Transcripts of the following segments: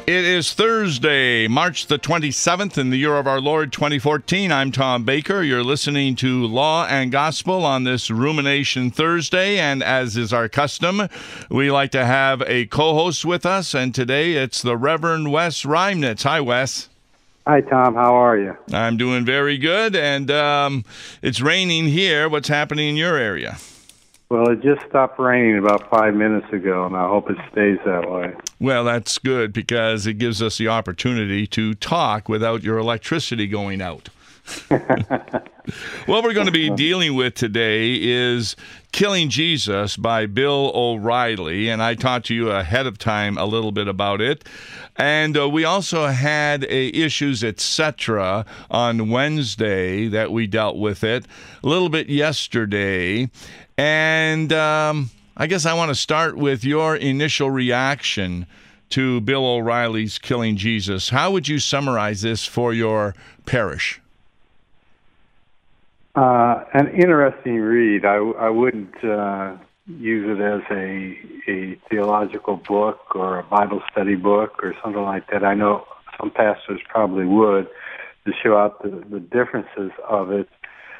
It is Thursday, March the 27th in the year of our Lord 2014. I'm Tom Baker. You're listening to Law and Gospel on this Rumination Thursday, and as is our custom, we like to have a co-host with us, and today it's the Reverend Wes Reimnitz. Hi, Wes. Hi, Tom. How are you? I'm doing very good, and it's raining here. What's happening in your area? Well, it just stopped raining about 5 minutes ago, and I hope it stays that way. Well, that's good because it gives us the opportunity to talk without your electricity going out. What we're going to be dealing with today is Killing Jesus by Bill O'Reilly, and I talked to you ahead of time a little bit about it. And we also had issues, etc., on Wednesday that we dealt with it, a little bit yesterday. And I guess I want to start with your initial reaction to Bill O'Reilly's Killing Jesus. How would you summarize this for your parish? An interesting read. I wouldn't use it as a theological book or a Bible study book or something like that. I know some pastors probably would to show out the differences of it.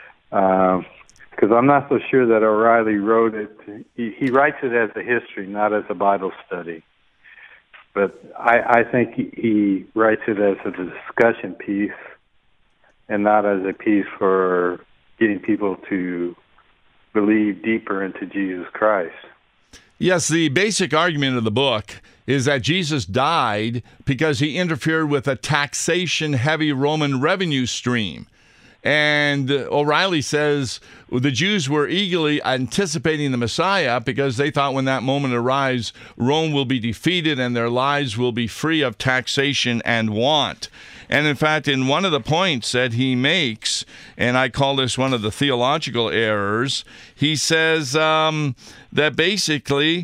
Because I'm not so sure that O'Reilly wrote it. He writes it as a history, not as a Bible study. But I think he writes it as a discussion piece and not as a piece for getting people to believe deeper into Jesus Christ. Yes, the basic argument of the book is that Jesus died because he interfered with a taxation-heavy Roman revenue stream. And O'Reilly says the Jews were eagerly anticipating the Messiah because they thought when that moment arrives, Rome will be defeated and their lives will be free of taxation and want. And in fact, in one of the points that he makes, and I call this one of the theological errors, he says that basically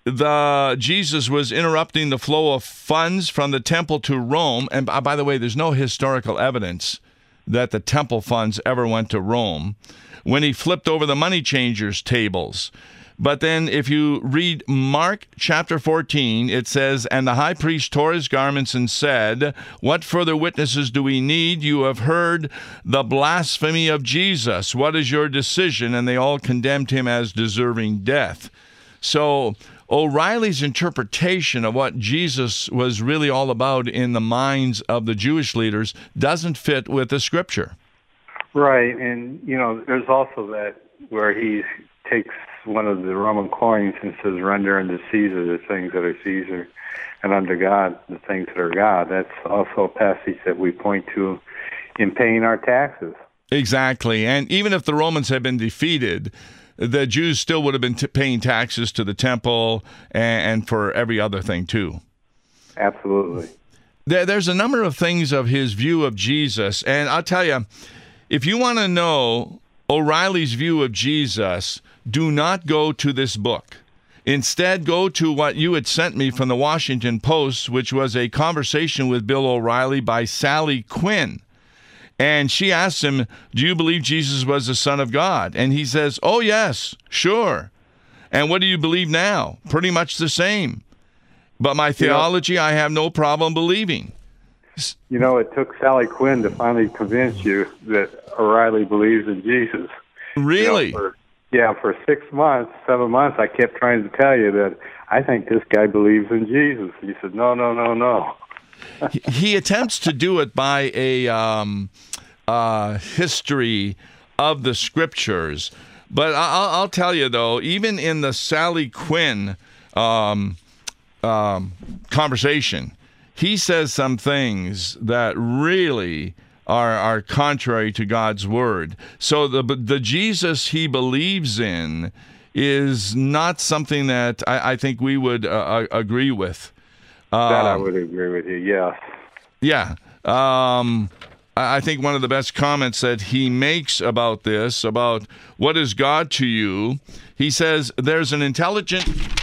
Jesus was interrupting the flow of funds from the temple to Rome. And by the way, there's no historical evidence that the temple funds ever went to Rome, when he flipped over the money changers' tables. But then if you read Mark chapter 14, it says, "And the high priest tore his garments and said, 'What further witnesses do we need? You have heard the blasphemy of Jesus. What is your decision?' And they all condemned him as deserving death." So O'Reilly's interpretation of what Jesus was really all about in the minds of the Jewish leaders doesn't fit with the Scripture. Right, and, there's also that where he takes one of the Roman coins and says, "Render unto Caesar the things that are Caesar, and unto God the things that are God." That's also a passage that we point to in paying our taxes. Exactly, and even if the Romans had been defeated, the Jews still would have been paying taxes to the temple and for every other thing, too. Absolutely. There's a number of things of his view of Jesus, and I'll tell you, if you want to know O'Reilly's view of Jesus, do not go to this book. Instead, go to what you had sent me from the Washington Post, which was a conversation with Bill O'Reilly by Sally Quinn. And she asked him, "Do you believe Jesus was the Son of God?" And he says, "Oh, yes, sure. And what do you believe now?" "Pretty much the same. But my theology, I have no problem believing." It took Sally Quinn to finally convince you that O'Reilly believes in Jesus. Really? For 6 months, 7 months, I kept trying to tell you that I think this guy believes in Jesus. He said, no. He attempts to do it by a history of the Scriptures. But I'll tell you, though, even in the Sally Quinn conversation, he says some things that really are contrary to God's Word. So the Jesus he believes in is not something that I think we would agree with. That I would agree with you, yes. Yeah. I think one of the best comments that he makes about this, about what is God to you, he says, there's an intelligent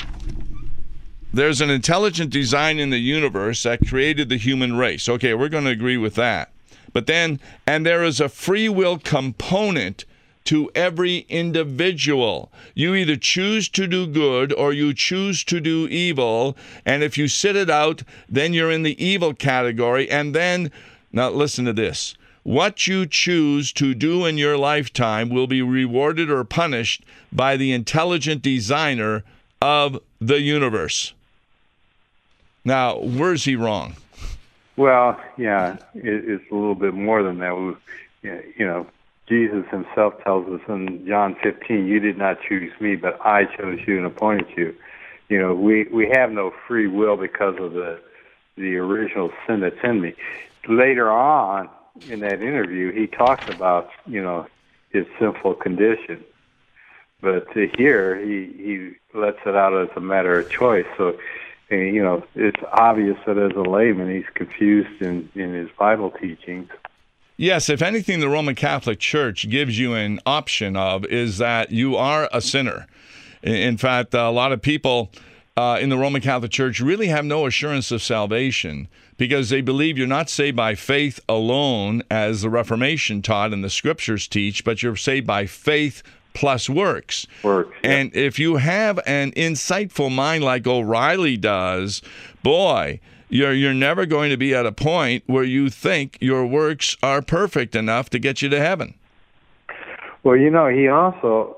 design in the universe that created the human race. Okay, we're going to agree with that. But then, and there is a free will component to every individual. You either choose to do good or you choose to do evil. And if you sit it out, then you're in the evil category. And then, now listen to this. What you choose to do in your lifetime will be rewarded or punished by the intelligent designer of the universe. Now, where's he wrong? Well, yeah, it's a little bit more than that. Jesus himself tells us in John 15, you did not choose me, but I chose you and appointed you. We have no free will because of the original sin that's in me. Later on in that interview, he talks about, his sinful condition. But here, he lets it out as a matter of choice. So, it's obvious that as a layman, he's confused in his Bible teachings. Yes, if anything, the Roman Catholic Church gives you an option of is that you are a sinner. In fact, a lot of people in the Roman Catholic Church really have no assurance of salvation because they believe you're not saved by faith alone, as the Reformation taught and the Scriptures teach, but you're saved by faith plus works. And if you have an insightful mind like O'Reilly does, boy, you're never going to be at a point where you think your works are perfect enough to get you to heaven. Well, he also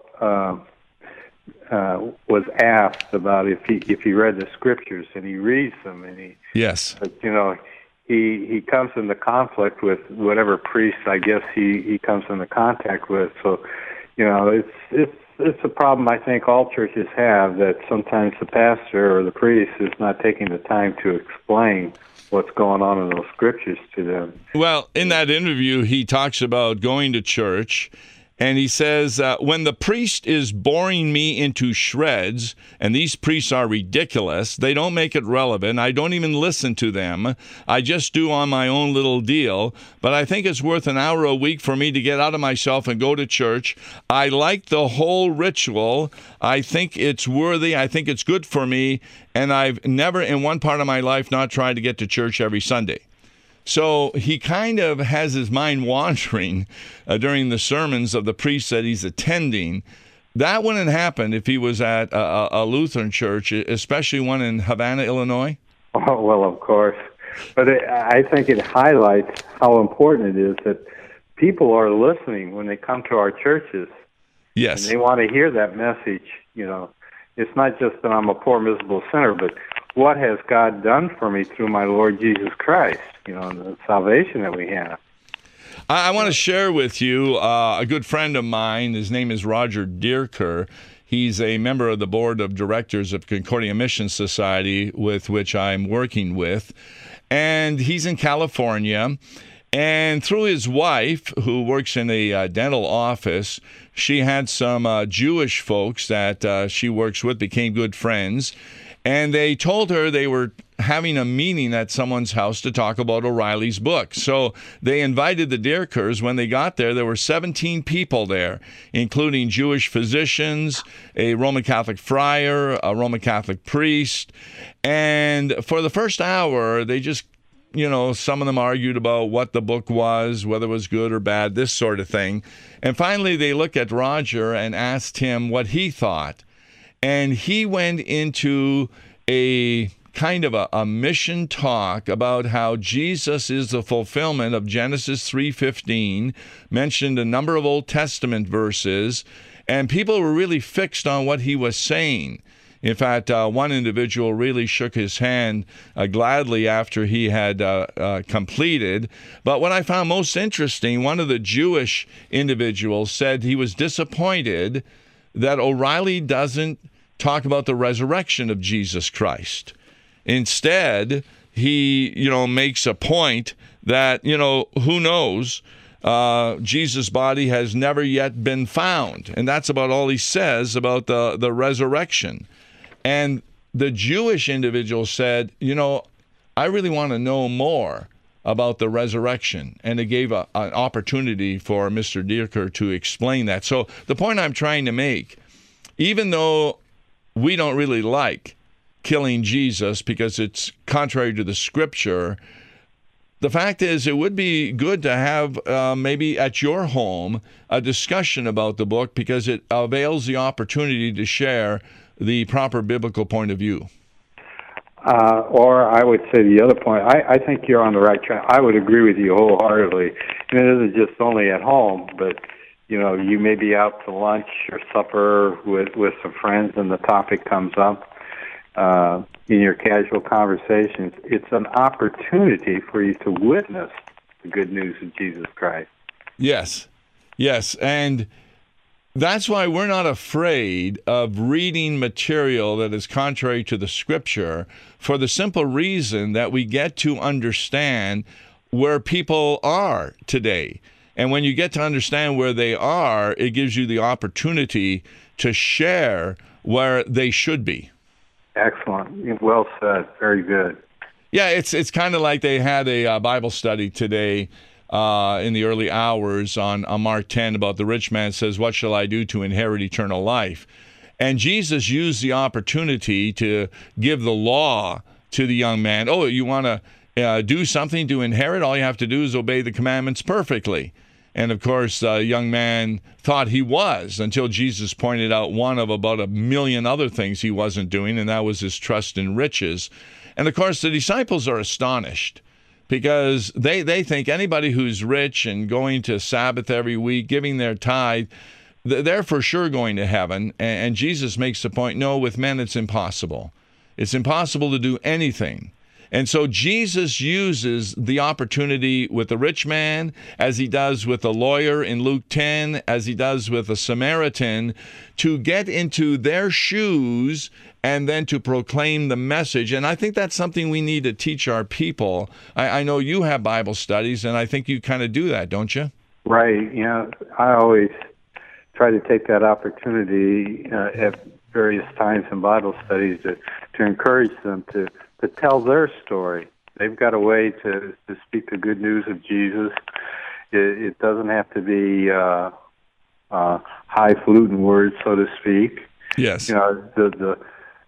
was asked about if he read the Scriptures, and he reads them, and yes, but he comes into conflict with whatever priest I guess he comes into contact with. So it's a problem I think all churches have, that sometimes the pastor or the priest is not taking the time to explain what's going on in those Scriptures to them. Well, in that interview, he talks about going to church, and he says, when the priest is boring me into shreds, and these priests are ridiculous, they don't make it relevant, I don't even listen to them, I just do on my own little deal, but I think it's worth an hour a week for me to get out of myself and go to church. I like the whole ritual, I think it's worthy, I think it's good for me, and I've never in one part of my life not tried to get to church every Sunday. So he kind of has his mind wandering during the sermons of the priests that he's attending. That wouldn't happen if he was at a Lutheran church, especially one in Havana, Illinois. Oh, well, of course. But I think it highlights how important it is that people are listening when they come to our churches. Yes. And they want to hear that message. It's not just that I'm a poor, miserable sinner, but what has God done for me through my Lord Jesus Christ, and the salvation that we have. I want to share with you a good friend of mine. His name is Roger Dierker. He's a member of the board of directors of Concordia Mission Society, with which I'm working with. And he's in California. And through his wife, who works in a dental office, she had some Jewish folks that she works with, became good friends. And they told her they were having a meeting at someone's house to talk about O'Reilly's book. So they invited the Dierkers. When they got there were 17 people there, including Jewish physicians, a Roman Catholic friar, a Roman Catholic priest. And for the first hour, they just, some of them argued about what the book was, whether it was good or bad, this sort of thing. And finally, they looked at Roger and asked him what he thought. And he went into a kind of a mission talk about how Jesus is the fulfillment of Genesis 3:15, mentioned a number of Old Testament verses, and people were really fixed on what he was saying. In fact, one individual really shook his hand gladly after he had completed. But what I found most interesting, one of the Jewish individuals said he was disappointed that O'Reilly doesn't talk about the resurrection of Jesus Christ. Instead, he, makes a point that, who knows, Jesus' body has never yet been found. And that's about all he says about the resurrection. And the Jewish individual said, I really want to know more about the resurrection. And it gave an opportunity for Mr. Dierker to explain that. So the point I'm trying to make, even though we don't really like killing Jesus because it's contrary to the Scripture, the fact is, it would be good to have maybe at your home a discussion about the book, because it avails the opportunity to share the proper biblical point of view. Or I would say the other point, I think you're on the right track. I would agree with you wholeheartedly. And it isn't just only at home, but, you may be out to lunch or supper with some friends and the topic comes up in your casual conversations. It's an opportunity for you to witness the good news of Jesus Christ. Yes, and that's why we're not afraid of reading material that is contrary to the Scripture, for the simple reason that we get to understand where people are today. And when you get to understand where they are, it gives you the opportunity to share where they should be. Excellent. Well said. Very good. Yeah, it's kind of like they had a Bible study today in the early hours on Mark 10 about the rich man says, "What shall I do to inherit eternal life?" And Jesus used the opportunity to give the law to the young man. Oh, you want to do something to inherit? All you have to do is obey the commandments perfectly. And of course, the young man thought he was, until Jesus pointed out one of about 1,000,000 other things he wasn't doing, and that was his trust in riches. And of course, the disciples are astonished, because they think anybody who's rich and going to Sabbath every week, giving their tithe, they're for sure going to heaven. And Jesus makes the point, no, with men it's impossible. It's impossible to do anything. And so Jesus uses the opportunity with the rich man, as he does with the lawyer in Luke 10, as he does with the Samaritan, to get into their shoes and then to proclaim the message. And I think that's something we need to teach our people. I know you have Bible studies, and I think you kind of do that, don't you? Right. I always try to take that opportunity at various times in Bible studies to encourage them to tell their story. They've got a way to speak the good news of Jesus. It doesn't have to be highfalutin words, so to speak. Yes. The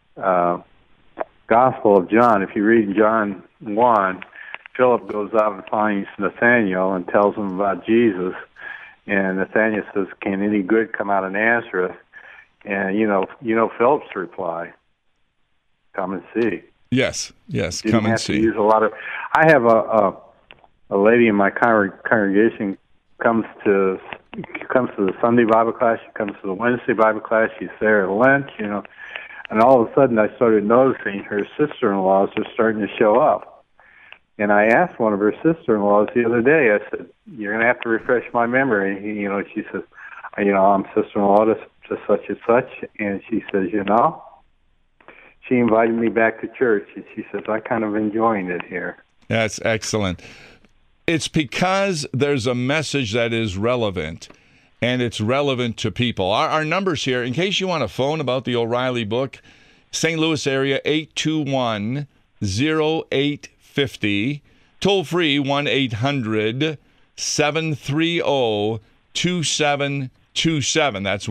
Gospel of John, if you read John 1, Philip goes out and finds Nathanael and tells him about Jesus. And Nathanael says, "Can any good come out of Nazareth?" And Philip's reply, "Come and see." Yes, come and see. Use a lot of. I have a lady in my congregation comes to the Sunday Bible class. She comes to the Wednesday Bible class. She's there at lunch, and all of a sudden I started noticing her sister-in-laws are starting to show up. And I asked one of her sister-in-laws the other day. I said, "You're going to have to refresh my memory." She says, "I'm sister-in-law to such and such," and she says, she invited me back to church, and she says, "I'm kind of enjoying it here." That's excellent. It's because there's a message that is relevant, and it's relevant to people. Our numbers here, in case you want to phone about the O'Reilly book, St. Louis area, 821-0850, toll free 1-800-730-2727. That's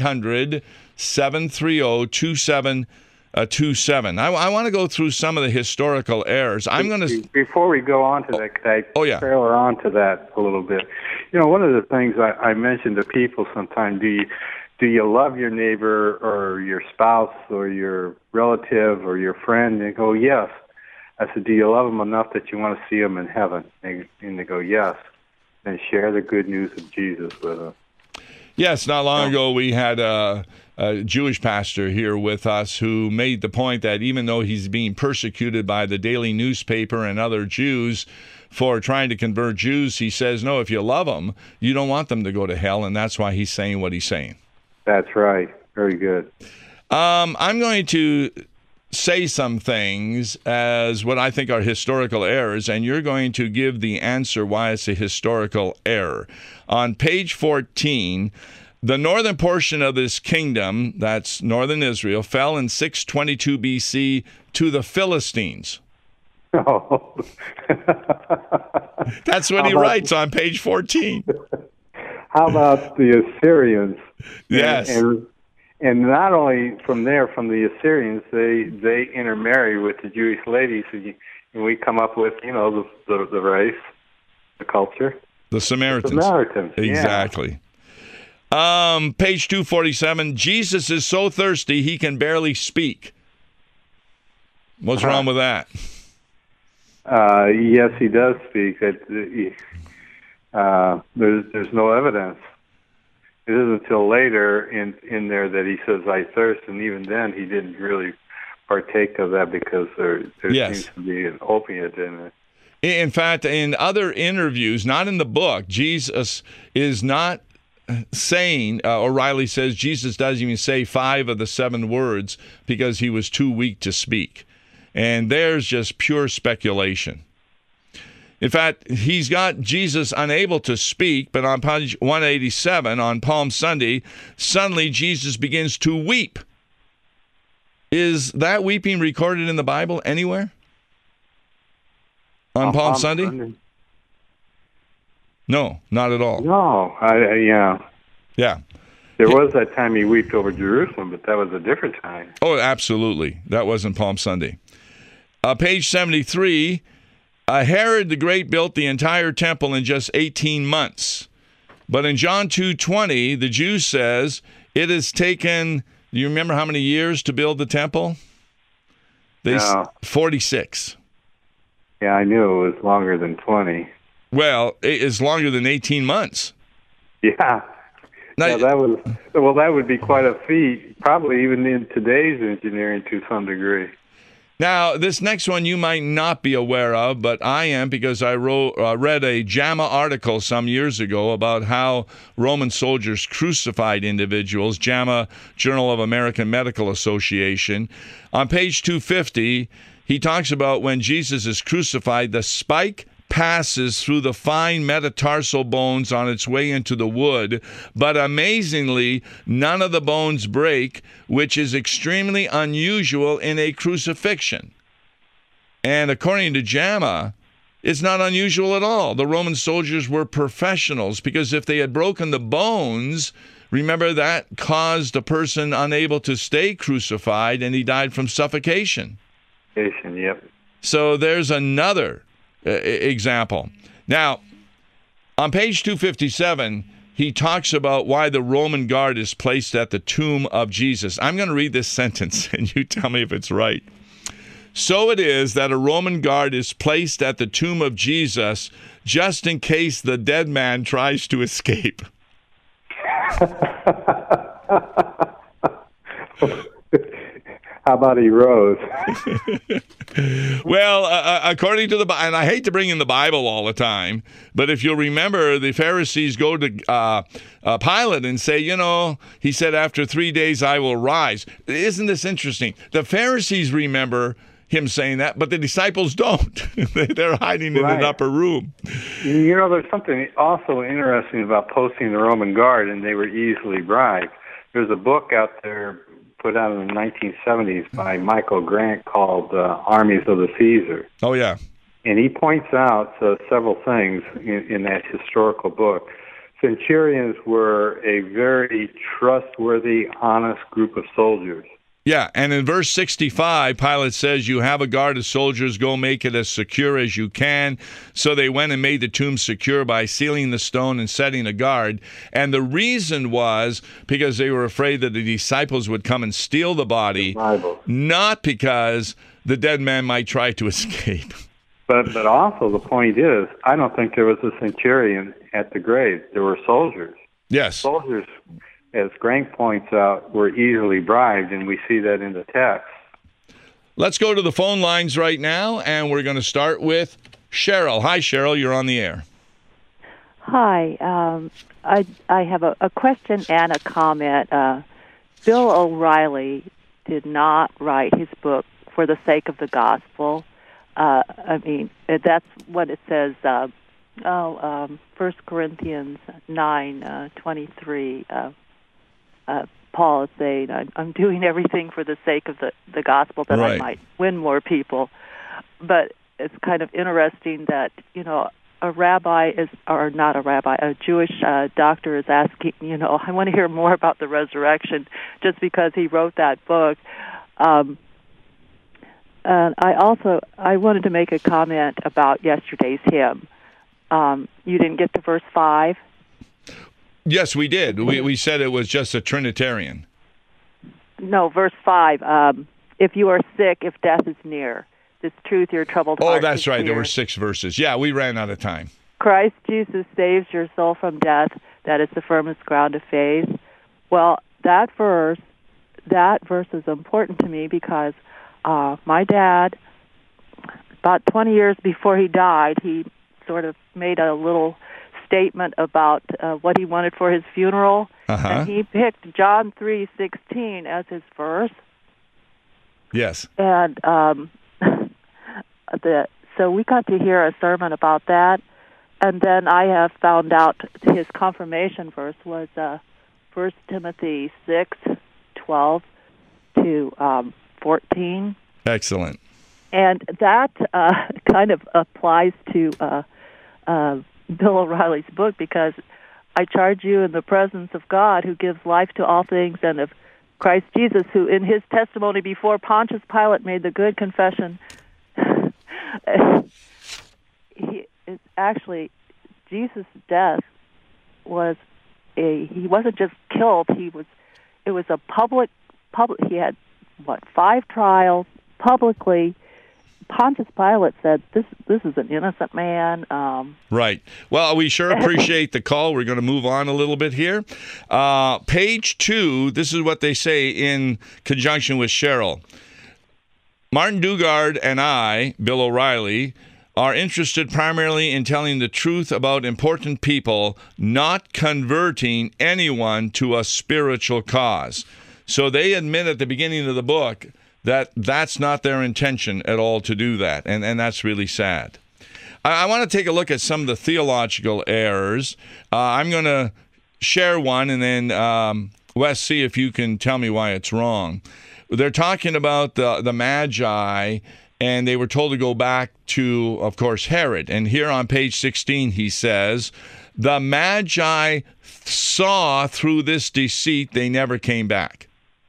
1-800-730-2727. 27. I want to go through some of the historical errors. Before we go on to that, could I trailer on to that a little bit? One of the things I mention to people sometimes, do you love your neighbor or your spouse or your relative or your friend? They go, "Yes." I said, "Do you love them enough that you want to see them in heaven?" And they go, "Yes." And share the good news of Jesus with them. Yes, not long ago we had a Jewish pastor here with us who made the point that even though he's being persecuted by the daily newspaper and other Jews for trying to convert Jews, he says, no, if you love them, you don't want them to go to hell, and that's why he's saying what he's saying. That's right. Very good. I'm going to say some things as what I think are historical errors, and you're going to give the answer why it's a historical error. On page 14, the northern portion of this kingdom, that's northern Israel, fell in 622 BC to the Philistines. Oh. That's what he writes on page 14. How about the Assyrians? Yes. And not only from the Assyrians, they intermarry with the Jewish ladies. And we come up with, the race, the culture. The Samaritans. The Samaritans, exactly. Page 247, Jesus is so thirsty he can barely speak. What's wrong with that? Yes, he does speak. There's no evidence. It isn't until later in there that he says, I thirst, and even then he didn't really partake of that because there seems to be an opiate in it. In fact, in other interviews, not in the book, Jesus is not saying, O'Reilly says Jesus doesn't even say 5 of the 7 words because he was too weak to speak. And there's just pure speculation. In fact, he's got Jesus unable to speak, but on page 187 on Palm Sunday, suddenly Jesus begins to weep. Is that weeping recorded in the Bible anywhere? On Palm Sunday? No, not at all. No, Yeah. There was that time he wept over Jerusalem, but that was a different time. Oh, absolutely. That wasn't Palm Sunday. Page 73, Herod the Great built the entire temple in just 18 months. But in John 2:20, the Jew says it has taken, do you remember how many years to build the temple? 46. Yeah, I knew it was longer than 20. Well, it's longer than 18 months. Yeah. Now, that would be quite a feat, probably even in today's engineering to some degree. Now, this next one you might not be aware of, but I am because I read a JAMA article some years ago about how Roman soldiers crucified individuals, JAMA, Journal of American Medical Association. On page 250, he talks about when Jesus is crucified, the spike passes through the fine metatarsal bones on its way into the wood, but amazingly, none of the bones break, which is extremely unusual in a crucifixion. And according to JAMA, it's not unusual at all. The Roman soldiers were professionals because if they had broken the bones, remember that caused a person unable to stay crucified and he died from suffocation. Yep. So there's another example. Now, on page 257, he talks about why the Roman guard is placed at the tomb of Jesus. I'm going to read this sentence, and you tell me if it's right. So it is that a Roman guard is placed at the tomb of Jesus just in case the dead man tries to escape. How about he rose? Well, according to the Bible, and I hate to bring in the Bible all the time, but if you'll remember, the Pharisees go to Pilate and say, he said, after 3 days I will rise. Isn't this interesting? The Pharisees remember him saying that, but the disciples don't. They're hiding in an upper room. There's something also interesting about posting the Roman guard, and they were easily bribed. There's a book out there put out in the 1970s by Michael Grant called Armies of the Caesar. Oh, yeah. And he points out several things in that historical book. Centurions were a very trustworthy, honest group of soldiers. Yeah, and in verse 65, Pilate says, you have a guard of soldiers, go make it as secure as you can. So they went and made the tomb secure by sealing the stone and setting a guard. And the reason was because they were afraid that the disciples would come and steal the body, not because the dead man might try to escape. But also the point is, I don't think there was a centurion at the grave. There were soldiers. Yes. Soldiers, as Grant points out, were easily bribed, and we see that in the text. Let's go to the phone lines right now, and we're going to start with Cheryl. Hi, Cheryl. You're on the air. Hi. I have a question and a comment. Bill O'Reilly did not write his book for the sake of the gospel. That's what it says. 1 Corinthians 9:23. Paul is saying, I'm doing everything for the sake of the gospel that I might win more people. But it's kind of interesting that, a Jewish doctor is asking, I want to hear more about the resurrection just because he wrote that book. I wanted to make a comment about yesterday's hymn. You didn't get to verse 5? Yes, we did. We said it was just a Trinitarian. No, verse 5. If you are sick, if death is near, this truth your troubled heart. Oh, that's right. Near. There were 6 verses. Yeah, we ran out of time. Christ Jesus saves your soul from death. That is the firmest ground of faith. Well, that verse is important to me because my dad, about 20 years before he died, he sort of made a little statement about what he wanted for his funeral, and he picked John 3:16 as his verse. Yes. And so we got to hear a sermon about that, and then I have found out his confirmation verse was 1 Timothy 6:12 to 14. Excellent. And that kind of applies to Bill O'Reilly's book, because I charge you in the presence of God who gives life to all things, and of Christ Jesus, who in his testimony before Pontius Pilate made the good confession. Jesus' death was he wasn't just killed, it was a public, he had 5 trials publicly. Pontius Pilate said, this is an innocent man. Right. Well, we sure appreciate the call. We're going to move on a little bit here. Page 2, this is what they say in conjunction with Cheryl. Martin Dugard and I, Bill O'Reilly, are interested primarily in telling the truth about important people, not converting anyone to a spiritual cause. So they admit at the beginning of the book that that's not their intention at all to do that, and that's really sad. I want to take a look at some of the theological errors. I'm going to share one, and then, Wes, see if you can tell me why it's wrong. They're talking about the Magi, and they were told to go back to, of course, Herod. And here on page 16, he says, the Magi saw through this deceit, they never came back.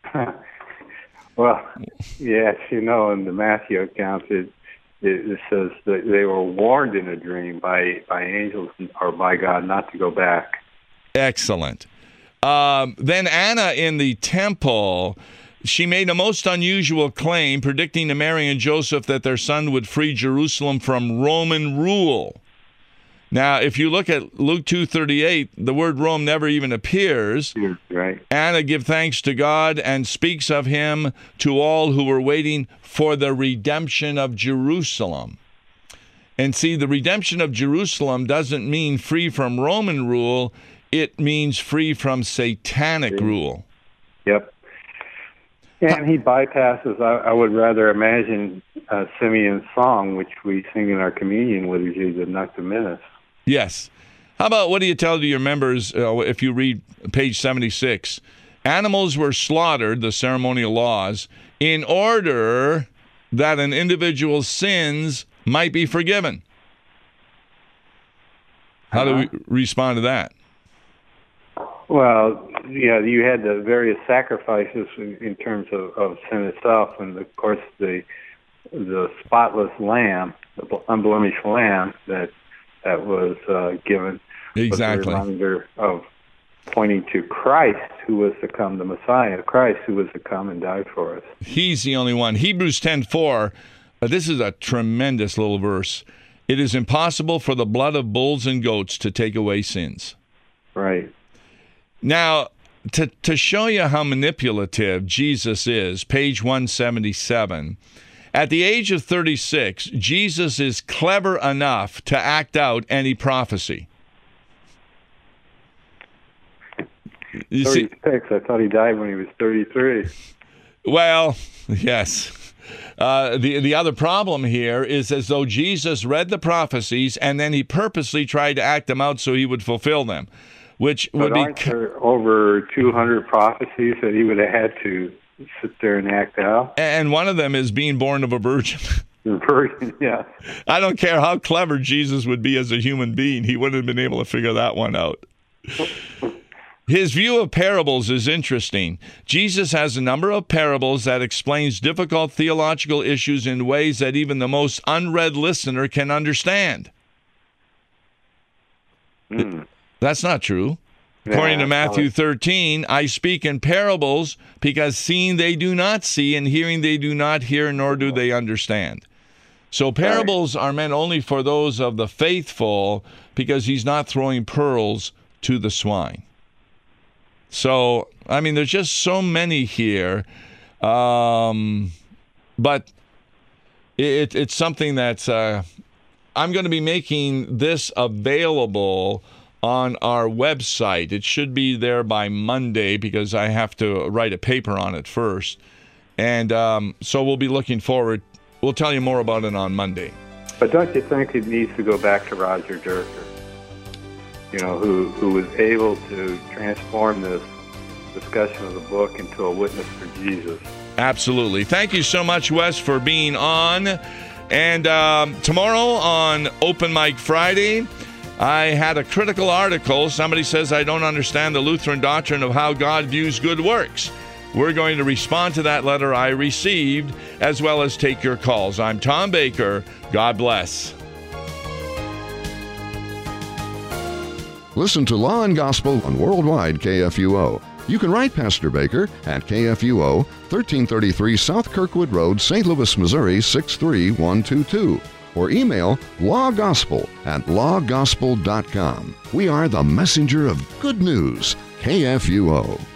Well, yes, in the Matthew account, it says that they were warned in a dream by angels or by God not to go back. Excellent. Then Anna in the temple, she made a most unusual claim, predicting to Mary and Joseph that their son would free Jerusalem from Roman rule. Now, if you look at Luke 2:38, the word Rome never even appears. Right. Anna give thanks to God and speaks of him to all who were waiting for the redemption of Jerusalem. And see, the redemption of Jerusalem doesn't mean free from Roman rule. It means free from satanic rule. Yep. And he bypasses, I would rather imagine, Simeon's song, which we sing in our communion liturgy, the Nunc Dimittis. Yes. How about, what do you tell to your members if you read page 76? Animals were slaughtered, the ceremonial laws, in order that an individual's sins might be forgiven. How do we respond to that? Well, yeah, you had the various sacrifices in terms of sin itself, and of course the spotless lamb, the unblemished lamb that was given. Exactly. Was a reminder of pointing to Christ, who was to come, the Messiah, Christ, who was to come and die for us. He's the only one. Hebrews 10:4. This is a tremendous little verse. It is impossible for the blood of bulls and goats to take away sins. Right. Now, to show you how manipulative Jesus is, page 177, at the age of 36, Jesus is clever enough to act out any prophecy. You 36. I thought he died when he was 33. Well, yes. The other problem here is as though Jesus read the prophecies and then he purposely tried to act them out so he would fulfill them, which would be... Aren't there over 200 prophecies that he would have had to sit there and act out? And one of them is being born of a virgin. Virgin, yeah. I don't care how clever Jesus would be as a human being. He wouldn't have been able to figure that one out. His view of parables is interesting. Jesus has a number of parables that explains difficult theological issues in ways that even the most unread listener can understand. That's not true. According to Matthew 13, I speak in parables because seeing they do not see and hearing they do not hear, nor do they understand. So parables are meant only for those of the faithful because he's not throwing pearls to the swine. So, I mean, there's just so many here. But it's something that's... I'm going to be making this available on our website. It should be there by Monday because I have to write a paper on it first. And so we'll be looking forward. We'll tell you more about it on Monday. But don't you think it needs to go back to Roger Durker, who was able to transform this discussion of the book into a witness for Jesus? Absolutely. Thank you so much, Wes, for being on. And tomorrow on Open Mic Friday, I had a critical article. Somebody says I don't understand the Lutheran doctrine of how God views good works. We're going to respond to that letter I received, as well as take your calls. I'm Tom Baker. God bless. Listen to Law and Gospel on Worldwide KFUO. You can write Pastor Baker at KFUO, 1333 South Kirkwood Road, St. Louis, Missouri, 63122. Or email lawgospel@lawgospel.com. We are the messenger of good news, KFUO.